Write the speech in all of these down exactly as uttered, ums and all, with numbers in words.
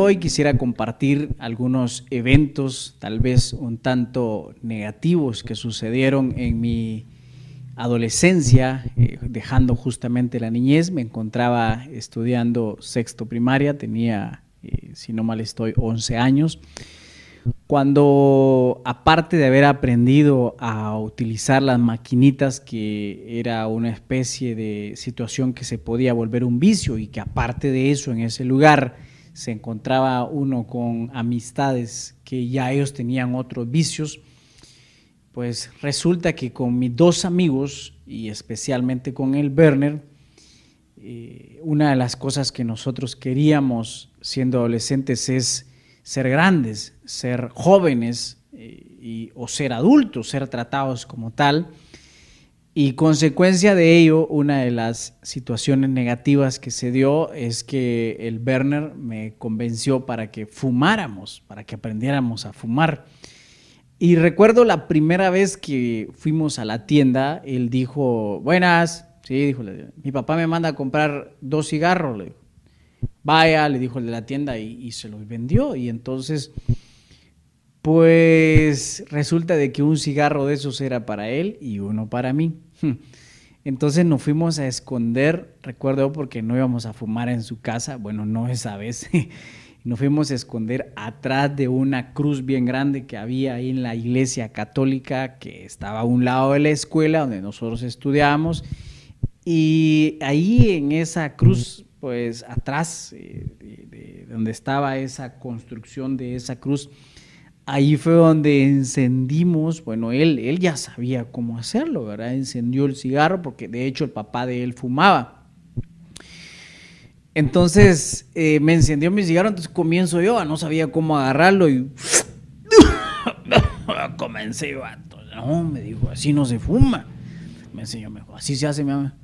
hoy quisiera compartir algunos eventos, tal vez un tanto negativos, que sucedieron en mi adolescencia, eh, dejando justamente la niñez. Me encontraba estudiando sexto primaria, tenía, eh, si no mal estoy, once años, cuando, aparte de haber aprendido a utilizar las maquinitas, que era una especie de situación que se podía volver un vicio, y que aparte de eso, en ese lugar se encontraba uno con amistades que ya ellos tenían otros vicios, pues resulta que con mis dos amigos, y especialmente con el Werner, eh, una de las cosas que nosotros queríamos siendo adolescentes es ser grandes, ser jóvenes, eh, y, o ser adultos, ser tratados como tal. Y consecuencia de ello, una de las situaciones negativas que se dio es que el Werner me convenció para que fumáramos, para que aprendiéramos a fumar. Y recuerdo la primera vez que fuimos a la tienda, él dijo, buenas, sí, dijo, mi papá me manda a comprar dos cigarros, le dijo. Vaya, le dijo el de la tienda, y, y se los vendió. Y entonces, pues resulta de que un cigarro de esos era para él y uno para mí. Entonces nos fuimos a esconder, recuerdo, porque no íbamos a fumar en su casa, bueno, no esa vez. Nos fuimos a esconder atrás de una cruz bien grande que había ahí en la iglesia católica, que estaba a un lado de la escuela donde nosotros estudiábamos. Y ahí en esa cruz, pues atrás eh, de, de donde estaba esa construcción de esa cruz, ahí fue donde encendimos, bueno, él, él ya sabía cómo hacerlo, ¿verdad? Encendió el cigarro porque de hecho el papá de él fumaba. Entonces eh, me encendió mi cigarro, entonces comienzo yo, no sabía cómo agarrarlo y comencé yo a... No, me dijo, así no se fuma. Me enseñó, me dijo, así se hace, mi mamá.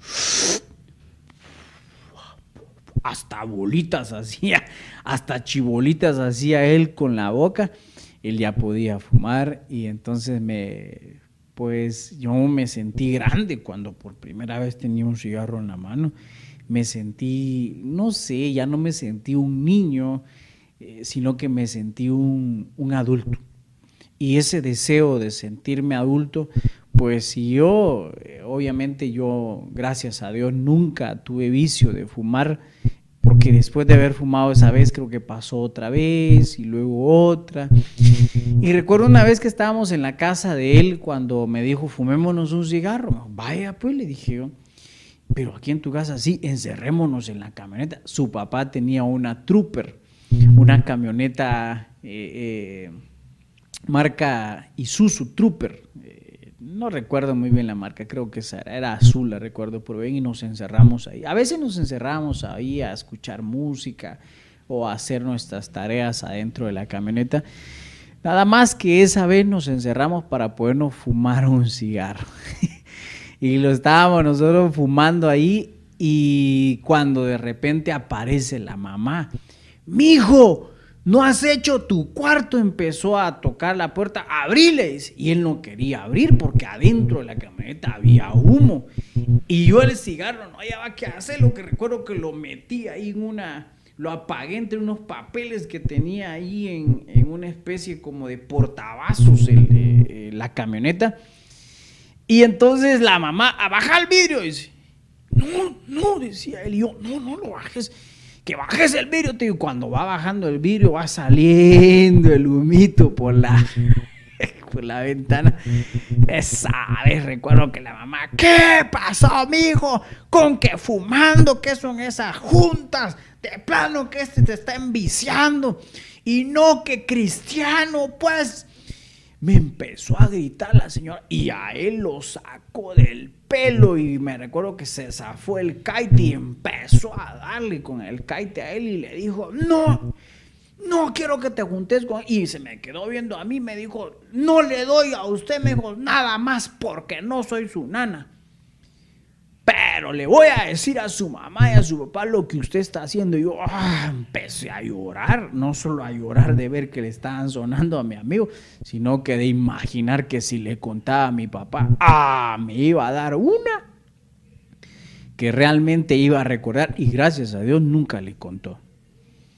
Hasta bolitas hacía, hasta chibolitas hacía él con la boca. Él ya podía fumar, y entonces me, pues yo me sentí grande cuando por primera vez tenía un cigarro en la mano. Me sentí, no sé, ya no me sentí un niño, eh, sino que me sentí un, un adulto. Y ese deseo de sentirme adulto, pues si yo, eh, obviamente yo, gracias a Dios, nunca tuve vicio de fumar, porque después de haber fumado esa vez, creo que pasó otra vez y luego otra. Y recuerdo una vez que estábamos en la casa de él cuando me dijo, fumémonos un cigarro. Vaya, pues, le dije yo, pero aquí en tu casa sí, encerrémonos en la camioneta. Su papá tenía una Trooper, una camioneta eh, eh, marca Isuzu Trooper. Eh, no recuerdo muy bien la marca, creo que esa era, era azul, la recuerdo por bien, y nos encerramos ahí. A veces nos encerramos ahí a escuchar música o a hacer nuestras tareas adentro de la camioneta. Nada más que esa vez nos encerramos para podernos fumar un cigarro. Y lo estábamos nosotros fumando ahí, y cuando de repente aparece la mamá, mijo, ¿no has hecho tu cuarto? Empezó a tocar la puerta, abrile. Y él no quería abrir porque adentro de la camioneta había humo. Y yo el cigarro no hallaba qué hacer, lo que recuerdo que lo metí ahí en una, lo apagué entre unos papeles que tenía ahí en, en una especie como de portavasos el, eh, la camioneta. Y entonces la mamá, a bajar el vidrio, dice, no, no, decía él, y yo, no, no lo bajes, que bajes el vidrio, tío. Cuando va bajando el vidrio, va saliendo el humito por la, por la ventana. Esa vez recuerdo que la mamá, ¿qué pasó, mijo? ¿Con qué fumando? ¿Qué son esas juntas? De plano que este te está enviciando. Y no, que cristiano, pues... Me empezó a gritar la señora, y a él lo sacó del pelo, y me recuerdo que se zafó el kite y empezó a darle con el kite a él, y le dijo, no, no quiero que te juntes con... Y se me quedó viendo a mí, me dijo, no le doy a usted, me dijo, nada más porque no soy su nana. Pero le voy a decir a su mamá y a su papá lo que usted está haciendo. Y yo ah, empecé a llorar, no solo a llorar de ver que le estaban sonando a mi amigo, sino que de imaginar que si le contaba a mi papá, ah, me iba a dar una que realmente iba a recordar, y gracias a Dios nunca le contó.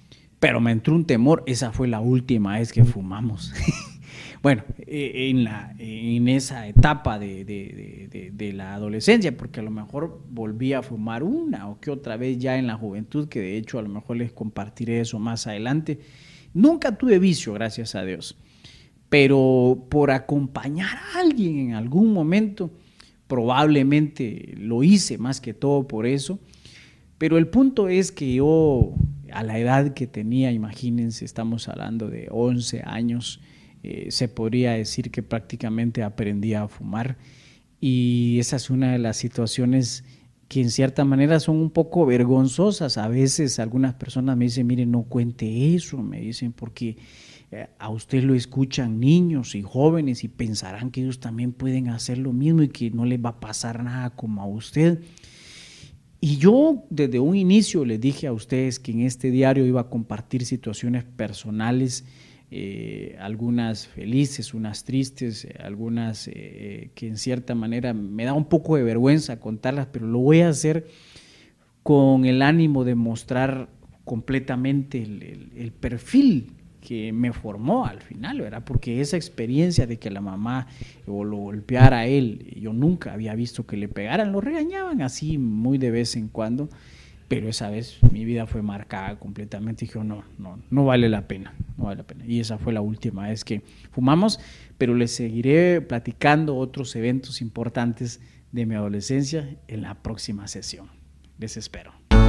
pero me entró un temor. Esa fue la última vez que fumamos. Bueno, en, la, en esa etapa de, de, de, de la adolescencia, porque a lo mejor volví a fumar una o que otra vez ya en la juventud, que de hecho a lo mejor les compartiré eso más adelante. Nunca tuve vicio, gracias a Dios, pero por acompañar a alguien en algún momento, probablemente lo hice más que todo por eso. Pero el punto es que yo, a la edad que tenía, imagínense, estamos hablando de once años, Eh, se podría decir que prácticamente aprendí a fumar, y esa es una de las situaciones que en cierta manera son un poco vergonzosas. A veces algunas personas me dicen, mire, no cuente eso, me dicen, porque eh, a usted lo escuchan niños y jóvenes y pensarán que ellos también pueden hacer lo mismo y que no les va a pasar nada como a usted. Y yo desde un inicio les dije a ustedes que en este diario iba a compartir situaciones personales, Eh, algunas felices, unas tristes, eh, algunas eh, que en cierta manera me da un poco de vergüenza contarlas, pero lo voy a hacer con el ánimo de mostrar completamente el, el, el perfil que me formó al final, ¿verdad? Porque esa experiencia de que la mamá o lo golpeara a él, yo nunca había visto que le pegaran, lo regañaban así muy de vez en cuando, pero esa vez mi vida fue marcada completamente. Dije, no, no, no vale la pena, no vale la pena. Y esa fue la última vez que fumamos, pero les seguiré platicando otros eventos importantes de mi adolescencia en la próxima sesión. Les espero.